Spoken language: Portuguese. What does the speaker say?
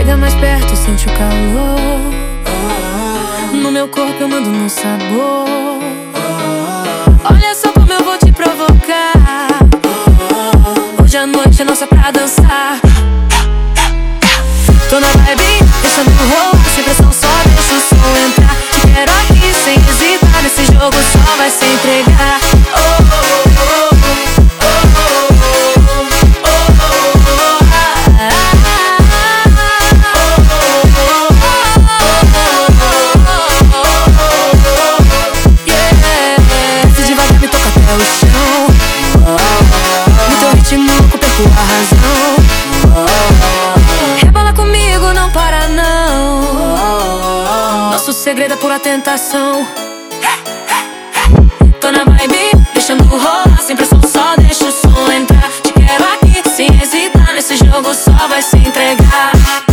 Chega mais perto, sente o calor. No meu corpo eu mando no sabor. Olha só como eu vou te provocar. Hoje à noite é nossa pra dançar. Tô na vibe, deixando rolar, sem pressão, só deixa o som entrar. Te quero aqui sem hesitar, nesse jogo só vai se entregar. Desce devagar, me toca até o chão. No teu ritmo louco perco a razão. Rebola comigo, não para não. Nosso segredo é pura tentação. Tô na vibe, deixando rolar, sem pressão, só deixa o som entrar. Te quero aqui, sem hesitar, nesse jogo só vai se entregar.